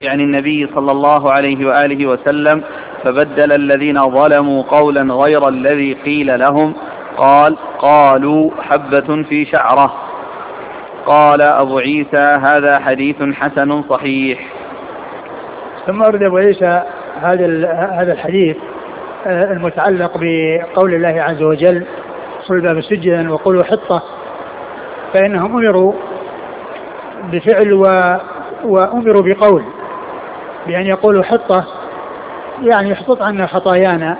يعني النبي صلى الله عليه وآله وسلم فبدل الذين ظلموا قولا غير الذي قيل لهم قالوا حبة في شعرة. قال أبو عيسى هذا حديث حسن صحيح. ثم أورد أبو عيسى هذا الحديث المتعلق بقول الله عز وجل ادخلوا الباب سجدا وقولوا حطة، فإنهم أمروا بفعل وأمروا بقول بأن يقولوا حطة، يعني يحطط عنا خطايانا،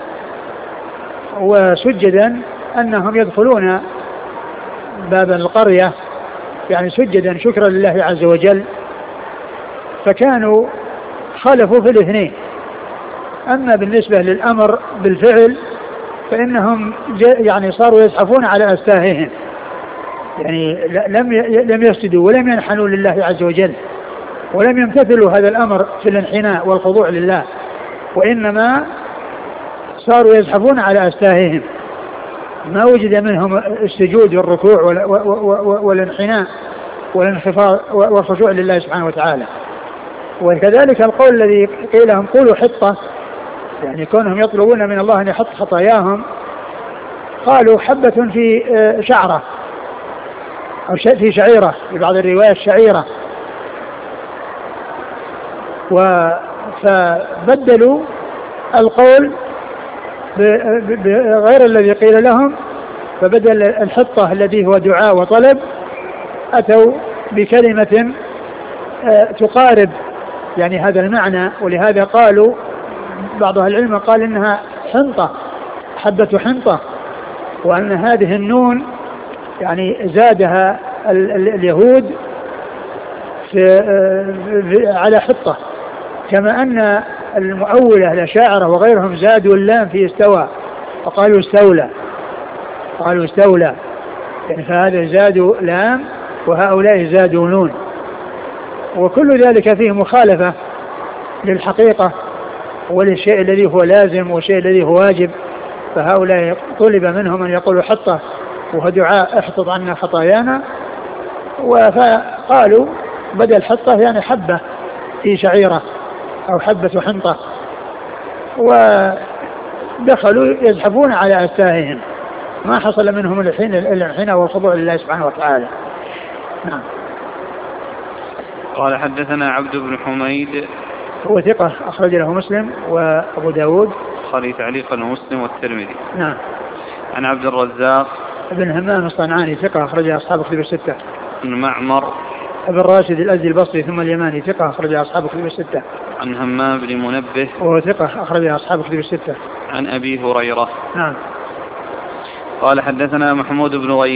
وسجدا أنهم يدخلون باب القرية يعني سجدا شكرا لله عز وجل. فكانوا خالفوا في الاثنين. أما بالنسبة للأمر بالفعل فإنهم يعني صاروا يزحفون على أستاههم، يعني لم يسجدوا ولم ينحنوا لله عز وجل ولم يمتثلوا هذا الأمر في الانحناء والخضوع لله، وإنما صاروا يزحفون على أستاههم. ما وجد منهم السجود والركوع والانحناء والانخفاض والخشوع لله سبحانه وتعالى. وكذلك القول الذي قيل لهم قولوا حطة، يعني كونهم يطلبون من الله أن يحط خطاياهم، قالوا حبة في شعرة أو في شعيرة، في بعض الروايات شعيرة، فبدلوا القول بغير الذي قيل لهم، فبدل الحطة الذي هو دعاء وطلب أتوا بكلمة تقارب يعني هذا المعنى. ولهذا قالوا بعض أهل العلم قال إنها حنطة، حبة حنطة، وأن هذه النون يعني زادها اليهود على حطة، كما أن المؤولة الأشاعرة وغيرهم زادوا اللام في استوى وقالوا استولى، يعني فهذا زادوا لام وهؤلاء زادوا نون، وكل ذلك فيه مخالفة للحقيقة وللشيء الذي هو لازم والشيء الذي هو واجب. فهؤلاء طلب منهم أن يقولوا حطة وهو دعاء احطط عنا خطايانا، فقالوا بدل حطة يعني حبة في شعيرة أو حبة حنطة، ودخلوا يزحفون على أستاههم، ما حصل منهم الانحناء والخضوع لله سبحانه وتعالى. نعم. قال حدثنا عبد بن حميد هو ثقة أخرج له مسلم وأبو داود البخاري تعليقا ومسلم والترمذي. نعم. عن عبد الرزاق ابن همام الصنعاني ثقة أخرج أصحاب كتب الستة. عن معمر ابن راشد الأزدي البصري ثم اليماني ثقة أخرج أصحاب كتب الستة. عن همام بن منبه وهو ثقة أخرج أصحاب كتب الستة. عن أبي هريرة. نعم. قال حدثنا محمود بن غيث